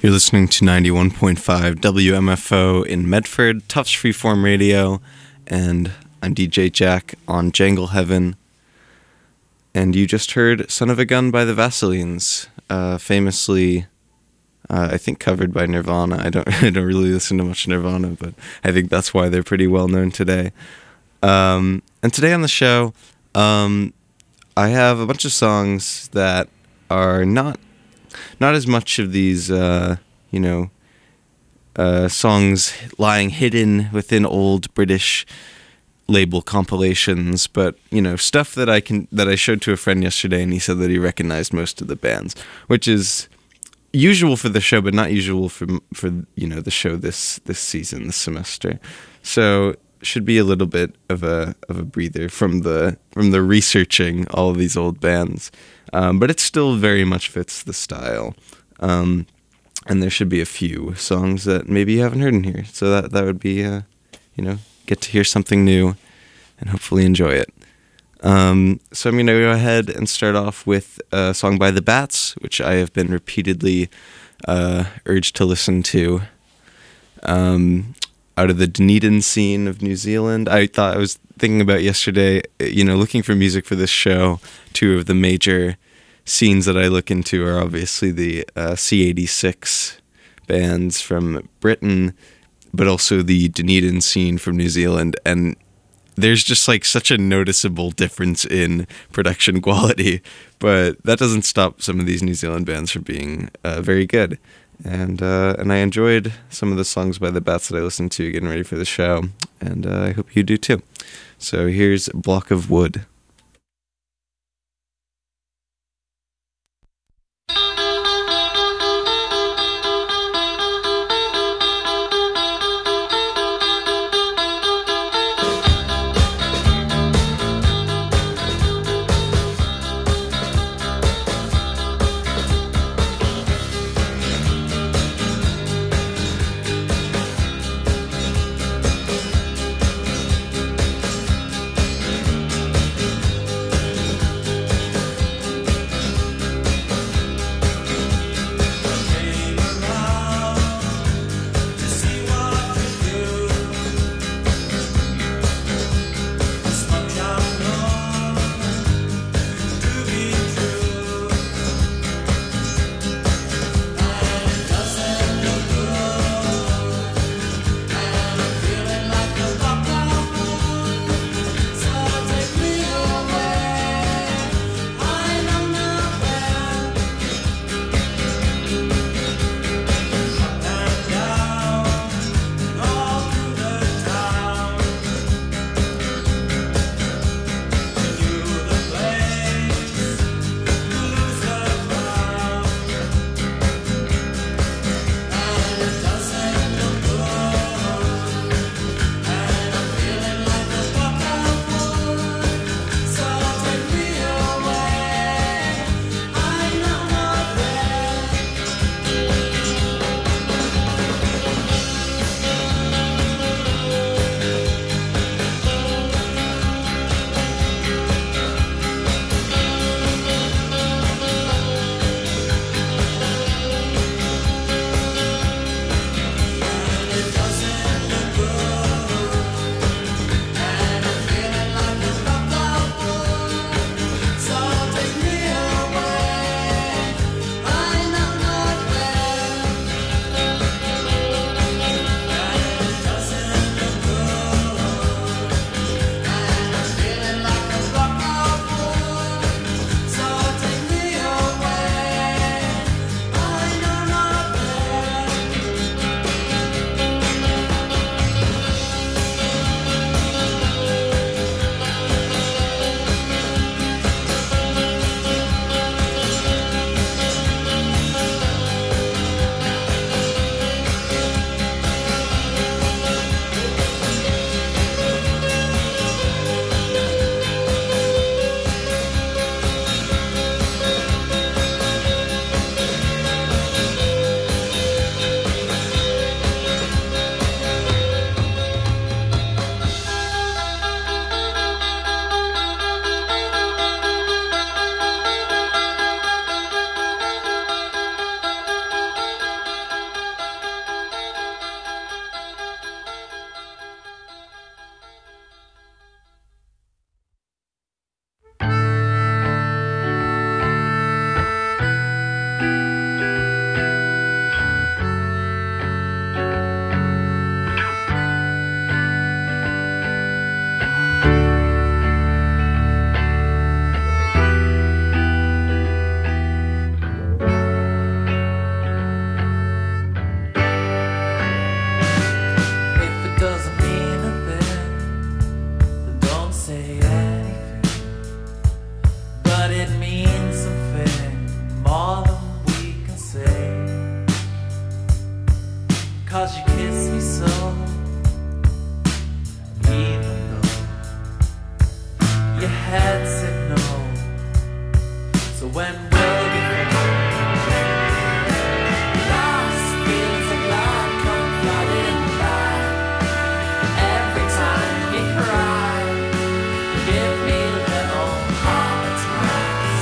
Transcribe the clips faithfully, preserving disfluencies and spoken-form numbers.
You're listening to ninety-one point five W M F O in Medford, Tufts Freeform Radio, and I'm D J Jack on Jangle Heaven. And you just heard Son of a Gun by the Vaselines, uh, famously, uh, I think covered by Nirvana. I don't, I don't really listen to much Nirvana, but I think that's why they're pretty well known today. Um, and today on the show, um, I have a bunch of songs that are not Not as much of these, uh, you know, uh, songs lying hidden within old British label compilations, but, you know, stuff that I can that I showed to a friend yesterday, and he said that he recognized most of the bands, which is usual for the show, but not usual for for you know the show this this season, this semester. So should be a little bit of a of a breather from the from the researching all of these old bands. Um, but it still very much fits the style. Um, and there should be a few songs that maybe you haven't heard in here. So that, that would be, uh, you know, get to hear something new and hopefully enjoy it. Um, so I'm going to go ahead and start off with a song by The Bats, which I have been repeatedly uh, urged to listen to. Um, out of the Dunedin scene of New Zealand. I thought I was thinking about yesterday, you know, looking for music for this show. Two of the major scenes that I look into are obviously the uh, C eighty-six bands from Britain, but also the Dunedin scene from New Zealand. And there's just like such a noticeable difference in production quality, but that doesn't stop some of these New Zealand bands from being uh, very good. And uh, and I enjoyed some of the songs by the Bats that I listened to getting ready for the show, and uh, I hope you do too. So here's Block of Wood. Your head said no. So when will you lost feelings of love come flooding back. Every time you cry, you give me little heart attacks.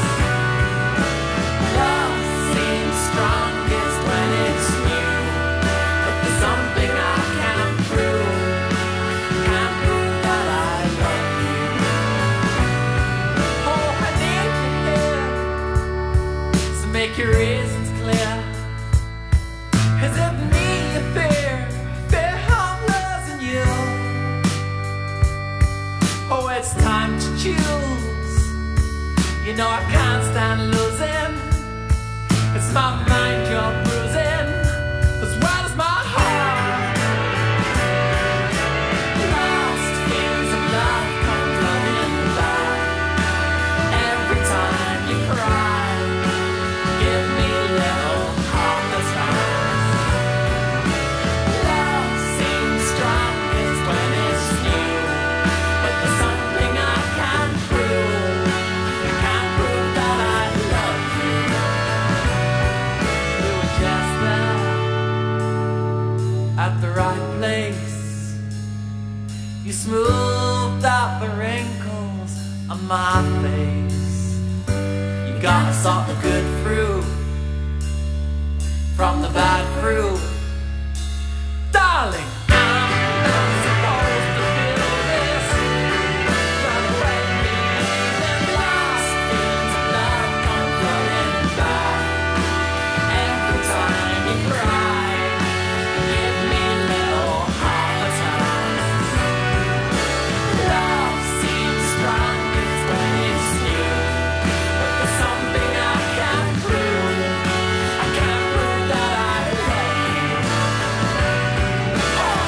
Love seems strongest when it's new, but there's something I can't prove. Can't prove that I love you. Oh, I need you here, so make your reasons clear. Is it me you fear? Fear I'm losing you. Oh, it's time to choose. You know I can't stand losing. It's my mind you're bruising, as well as my heart. Lost feelings of love come flooding back. Every time you cry, give me little heartless hearts. Love seems strongest when it's new, but there's something I can't prove. I can't prove that I love you. We were just there at the right place. You smoothed out the wrinkles on my face. You got a sort of good fruit from the bad fruit. Darling, I'm not supposed to feel this. Run away from me, then lost feelings of love come flooding back. Every time you cry, give me little heart attacks. Love seems strongest when it's new, but there's something I can't prove. I can't prove that I love you. Oh,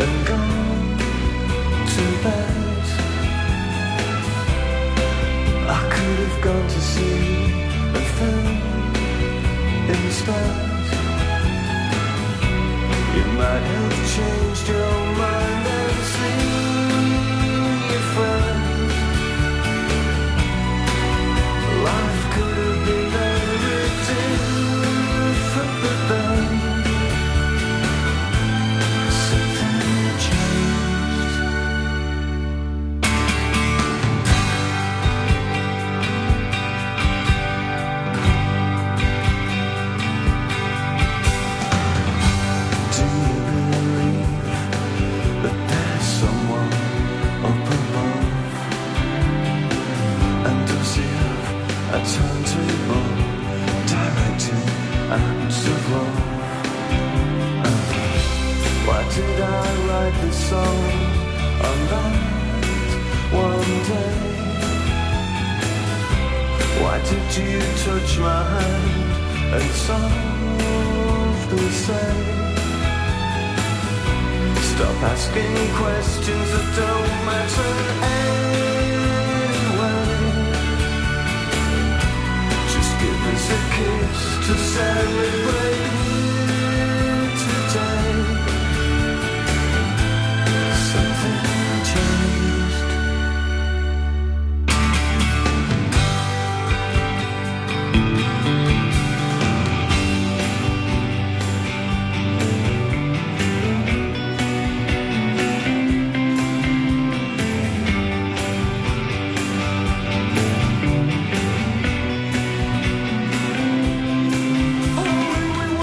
and gone to bed. I could have gone to see a film instead. You might have changed your mind and seen your friend. Life could have been very different, but then something changed. Do you believe that there's someone up above? And does he have a turntable directing acts of love? And why did I write this song on that one day? Why did you touch my hand and softly say, stop asking questions that don't matter anyway. Just give us a kiss to celebrate today. Something changed. All we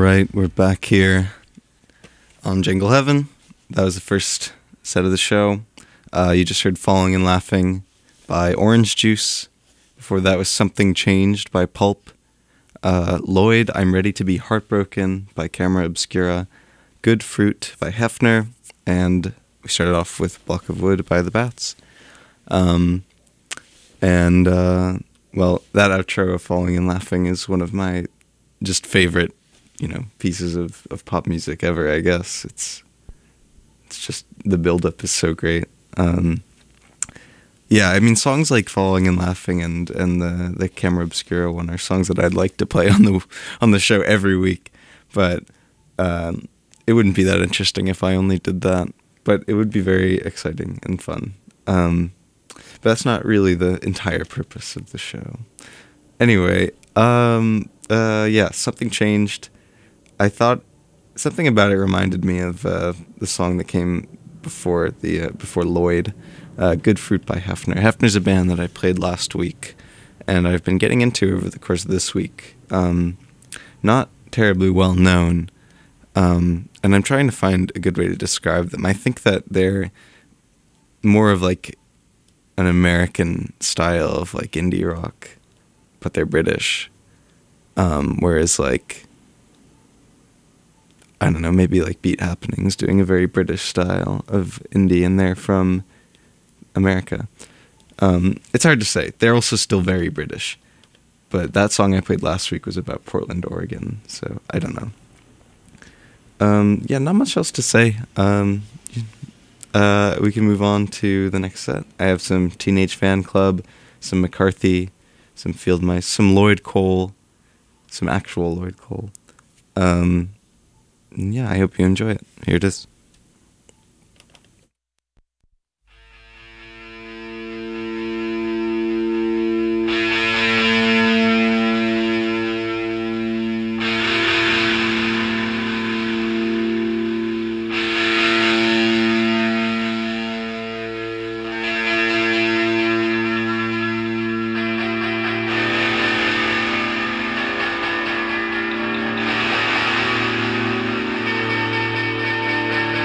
right, we're back here on Jangle Heaven. That was the first set of the show. Uh, you just heard Falling and Laughing by Orange Juice. Before that was Something Changed by Pulp. Uh, Lloyd, I'm Ready to Be Heartbroken by Camera Obscura. Good Fruit by Hefner. And we started off with Block of Wood by The Bats. Um, and, uh, well, that outro of Falling and Laughing is one of my just favorite, you know, pieces of, of pop music ever, I guess. It's it's just, the build-up is so great. Um, yeah, I mean, songs like Falling and Laughing and, and the, the Camera Obscura one are songs that I'd like to play on the on the show every week, but um, it wouldn't be that interesting if I only did that, but it would be very exciting and fun. Um, but that's not really the entire purpose of the show. Anyway, um... Uh, yeah, Something Changed. I thought something about it reminded me of uh, the song that came before the uh, before Lloyd, uh, Good Fruit by Hefner. Hefner's a band that I played last week, and I've been getting into over the course of this week. Um, not terribly well known, um, and I'm trying to find a good way to describe them. I think that they're more of like an American style of like indie rock, but they're British. Um, whereas, like, I don't know, maybe like Beat Happenings doing a very British style of indie, and they're from America. Um, it's hard to say. They're also still very British. But that song I played last week was about Portland, Oregon, so I don't know. Um, yeah, not much else to say. Um, uh, we can move on to the next set. I have some Teenage Fan Club, some McCarthy, some Field Mice, some Lloyd Cole, some actual Lloyd Cole. Um, yeah, I hope you enjoy it. Here it is. Thank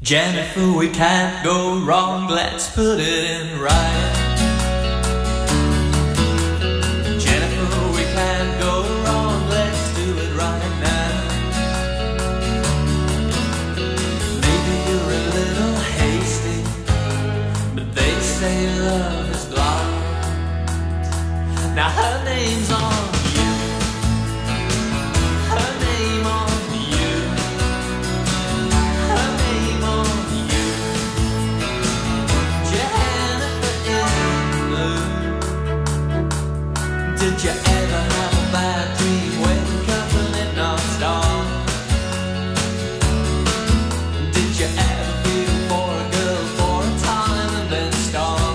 Jennifer, we can't go wrong, let's put it in writing. Jennifer, we can't go wrong, let's do it right now. Maybe you're a little hasty, but they say love is blind. Now her name's on you, her name on you, her name on you. Jennifer in blue. Did you ever have a bad dream? Wake up and it knocks off. Did you ever feel for a girl for a time and then stop?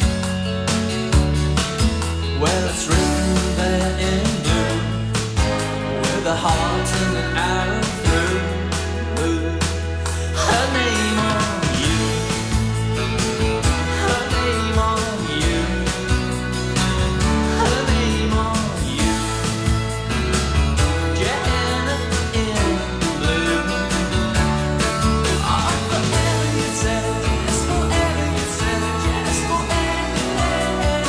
Well, it's written there in blue, with a heart and an arrow through. Her name on you, her name on you, her name on you. Jennifer in blue. Oh, forever you said, yes, forever you said, yes, forever.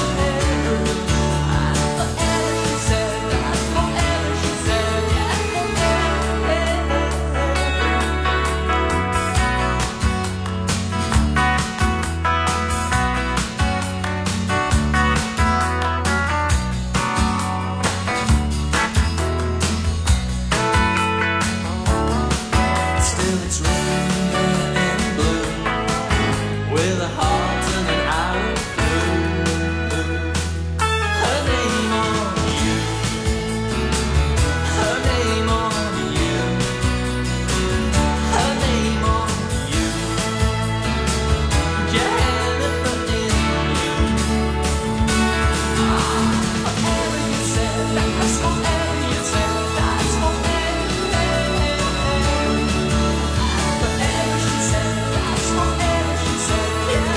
Forever she said, yes, forever she said, yes, forever. Still it's written there in blue, with a heart and an arrow through. Her name on you, her name on you, her name on you. Jennifer in blue. Forever you said, that's forever you said, that's forever. Forever she said, that's forever she said, yeah,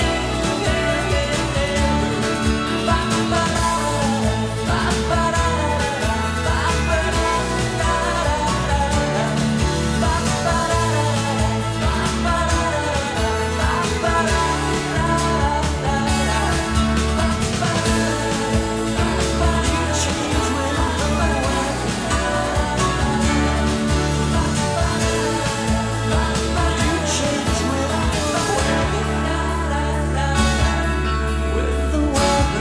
with the weather.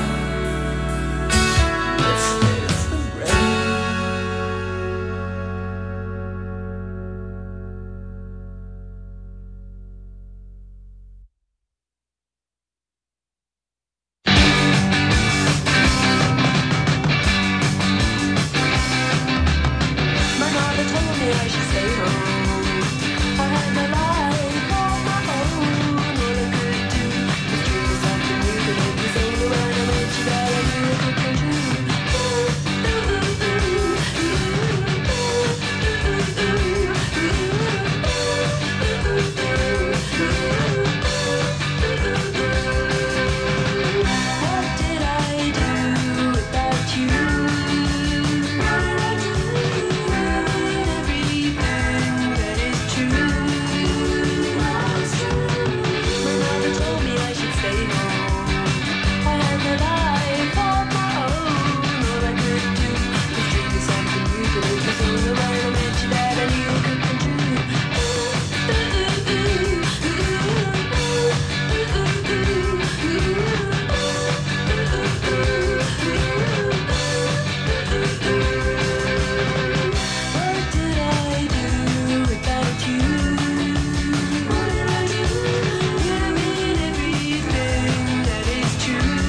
It's, it's the rain. My mother told me I should stay home. I had my life on my own. All I could do was dream myself to move, and it was only when I met you that I knew it could come true. What did I do without you? What did I do? Everything that is true. My mother told me I should stay home. I had my life on my own. All I could do was dream of something new, but it was only when I met you that I knew it could come true. What did I do without you? What did I do? You mean everything that is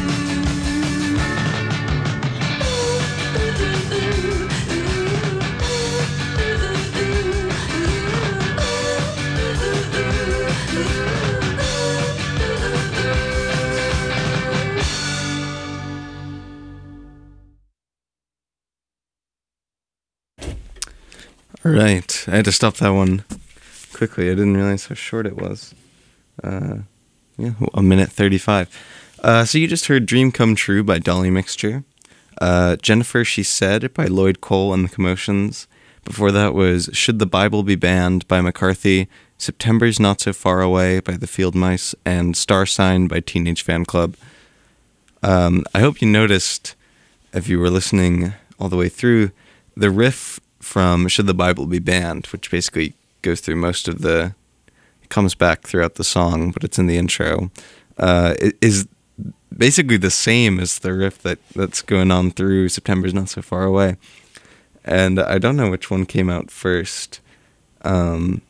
All right, I had to stop that one quickly. I didn't realize how short it was. Uh, yeah, a minute thirty-five. Uh, so you just heard "Dream Come True" by Dolly Mixture. Uh, Jennifer, She Said by Lloyd Cole and the Commotions. Before that was "Should the Bible Be Banned" by McCarthy. September's Not So Far Away by the Field Mice, and Star Sign by Teenage Fan Club. Um, I hope you noticed, if you were listening all the way through, the riff from Should the Bible Be Banned, which basically goes through most of the... It comes back throughout the song, but it's in the intro, uh, it is basically the same as the riff that, that's going on through September's Not So Far Away. And I don't know which one came out first. Um,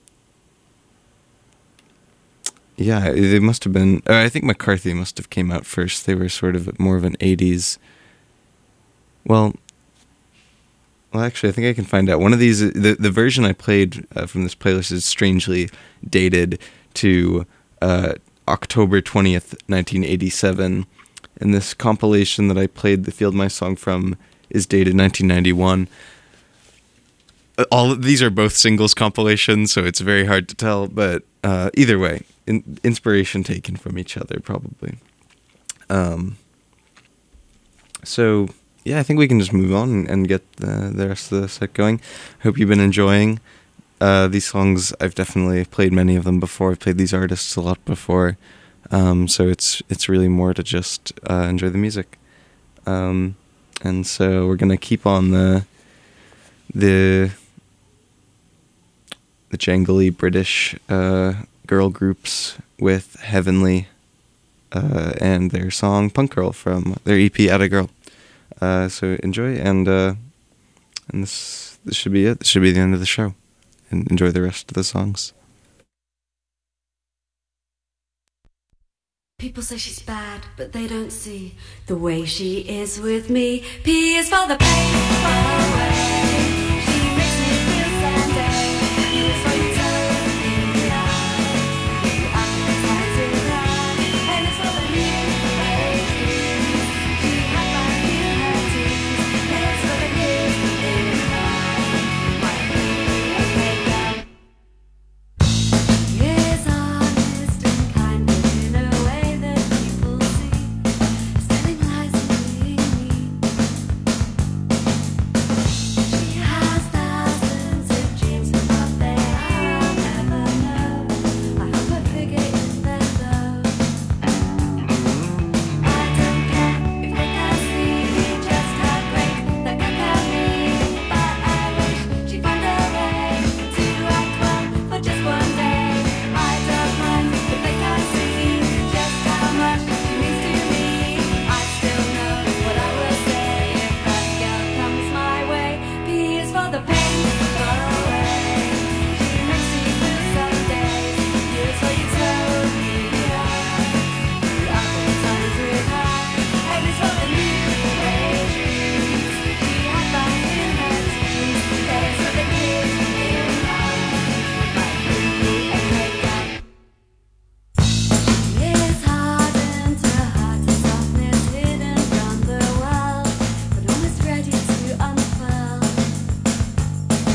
yeah, it must have been... Or I think McCarthy must have came out first. They were sort of more of an eighties... Well... Well, actually, I think I can find out. One of these... The, the version I played uh, from this playlist is strangely dated to uh, October twentieth, nineteen eighty-seven. And this compilation that I played the Field Mice song from is dated nineteen ninety-one. All of these are both singles compilations, so it's very hard to tell. But uh, either way, in, inspiration taken from each other, probably. Um. So yeah, I think we can just move on and, and get the, the rest of the set going. Hope you've been enjoying uh, these songs. I've definitely played many of them before. I've played these artists a lot before, um, so it's it's really more to just uh, enjoy the music. Um, and so we're gonna keep on the the. the jangly British uh, girl groups with Heavenly uh, and their song Punk Girl from their E P Atta Girl. Uh, so enjoy, and uh, and this this should be it. This should be the end of the show. And enjoy the rest of the songs. People say she's bad, but they don't see the way she is with me. P is for the pain far away. She makes me feel Sunday. U is for you tell me I. You appetite to cry. And it's for the new dreams. She had my new tattoos. And it's for the kids in mine. Might be a playground. Is honest and kind, but in a way that people see. Standing lies and being mean. She has thousands of dreams, but what they are I'll never know. I hope I figure it there though. I don't care if they can't see just how great that guy can be, but I wish she found a way to act well for just one day. I don't mind if they can't see just how much she means to me. I still know what I will say if that girl comes my way. P is for the pain far away. She makes me feel some days. U is for you told me I. The apple times with her. And it's for the new daydreams. She had that in her teens. That is for the kids in mine. Might be a playground. She is hardened to heart, a softness hidden from the world, but almost ready to unfurl.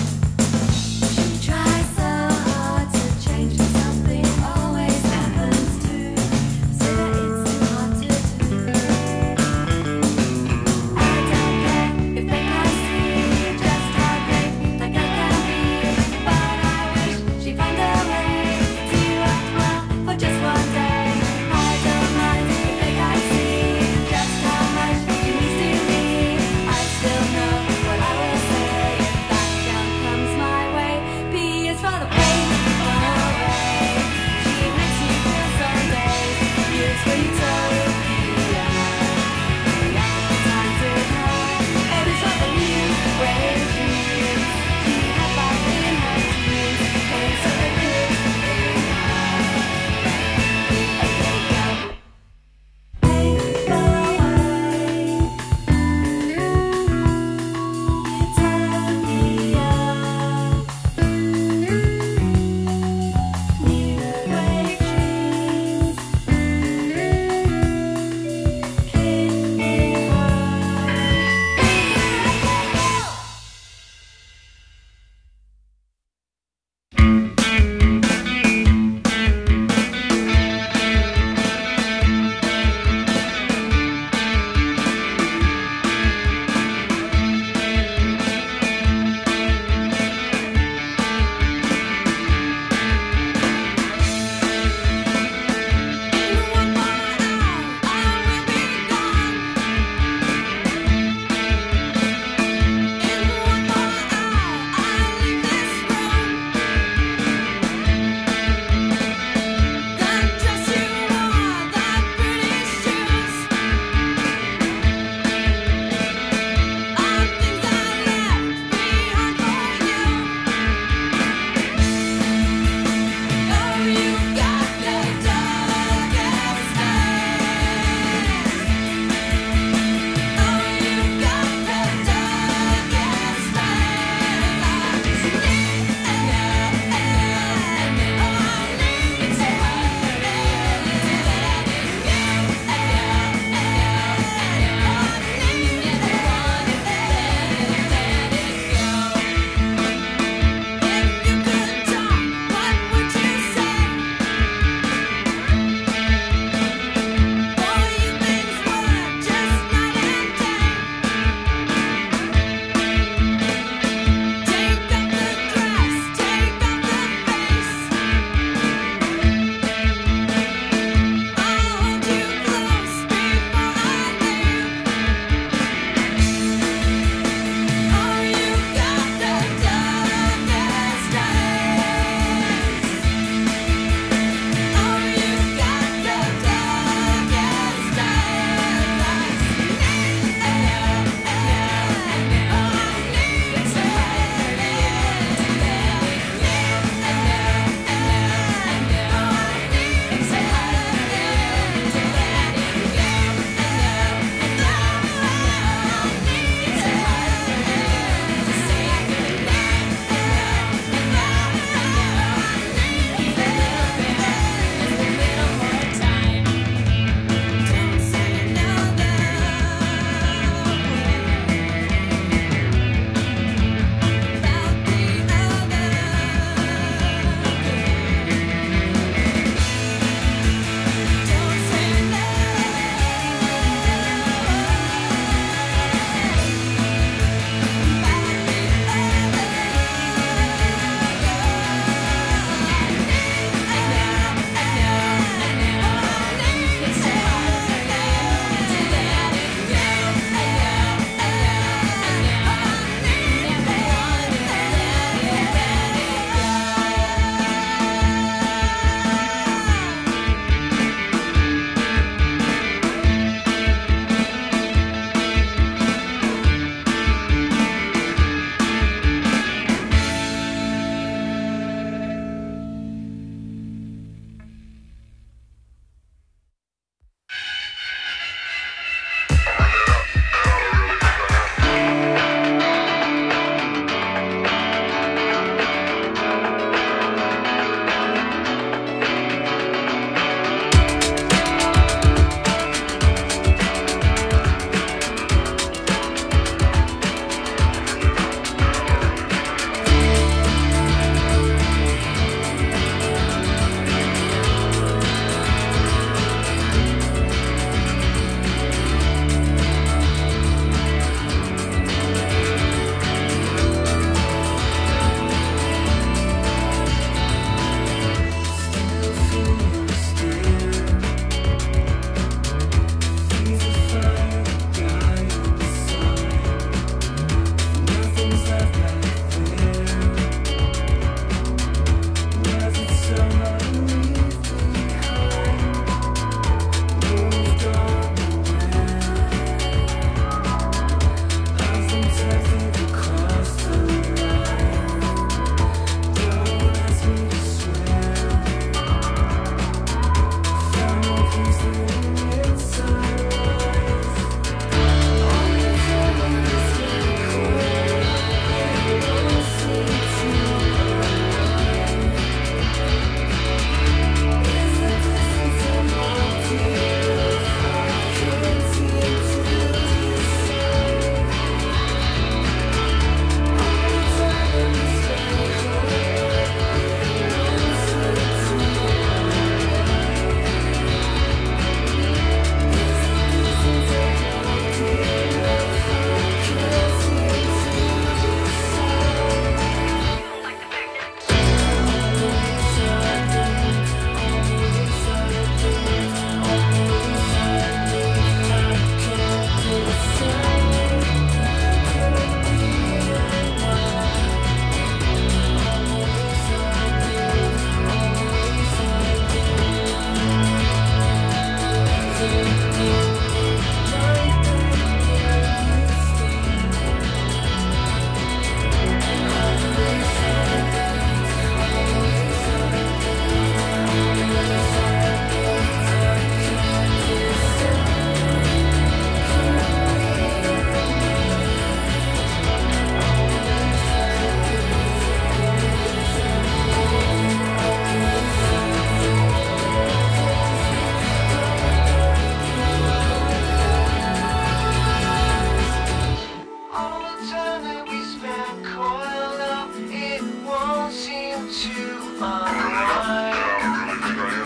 to unwind.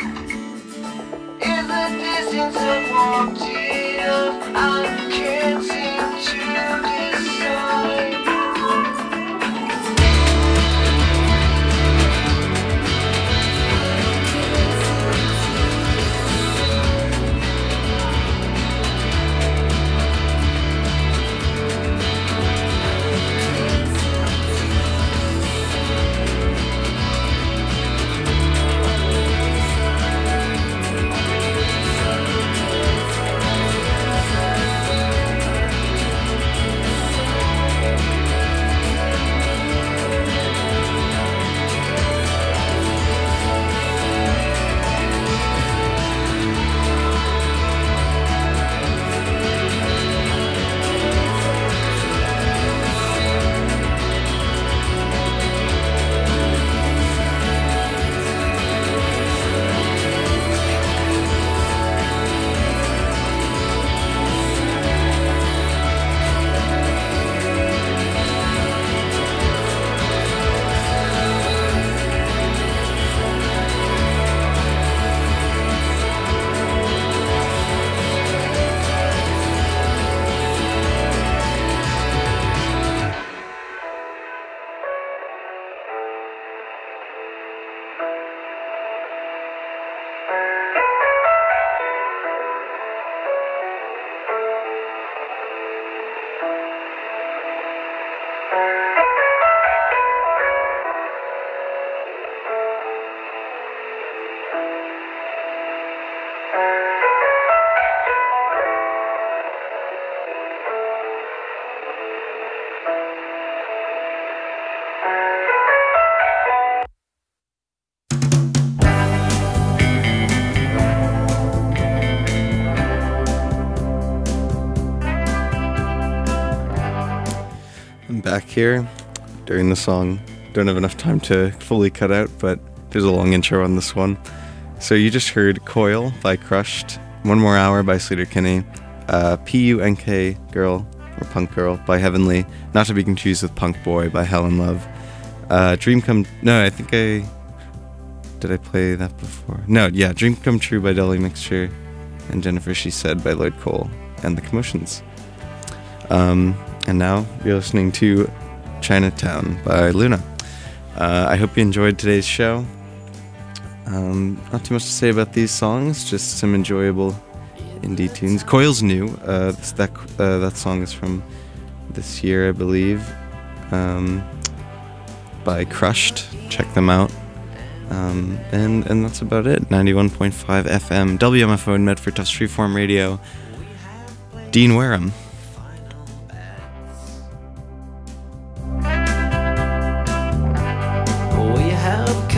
Is the distance I've walked enough? I can't seem to decide. I'm back here during the song. Don't have enough time to fully cut out, but there's a long intro on this one. So you just heard Coil by Crushed, One More Hour by Sleater-Kinney, uh, P U N K Girl, or Punk Girl by Heavenly, not to be confused with Punk Boy by Hell in Love. Uh, Dream Come... No, I think I... Did I play that before? No, yeah, Dream Come True by Dolly Mixture, and Jennifer She Said by Lloyd Cole, and The Commotions. Um... And now you're listening to Chinatown by Luna. Uh, I hope you enjoyed today's show. Um, not too much to say about these songs, just some enjoyable indie tunes. Coil's new. Uh, this, that uh, that song is from this year, I believe, um, by Crushed. Check them out. Um, and and that's about it. ninety-one point five F M, W M F O in Medford, Tufts Freeform Radio. Dean Wareham. We have